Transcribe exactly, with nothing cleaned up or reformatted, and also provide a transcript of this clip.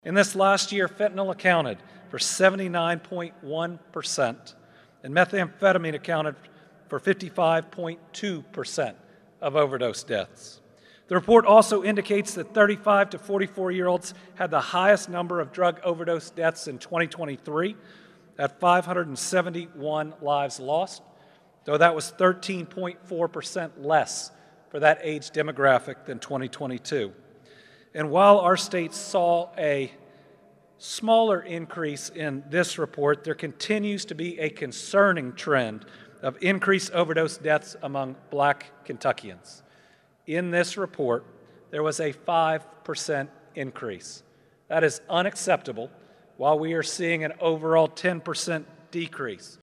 In this last year, fentanyl accounted for seventy-nine point one percent, and methamphetamine accounted for fifty-five point two percent of overdose deaths. The report also indicates that thirty-five to forty-four-year-olds had the highest number of drug overdose deaths in twenty twenty-three at five hundred seventy-one lives lost, though that was thirteen point four percent less for that age demographic than twenty twenty-two. And while our state saw a smaller increase in this report, there continues to be a concerning trend of increased overdose deaths among Black Kentuckians. In this report, there was a five percent increase. That is unacceptable, while we are seeing an overall ten percent decrease.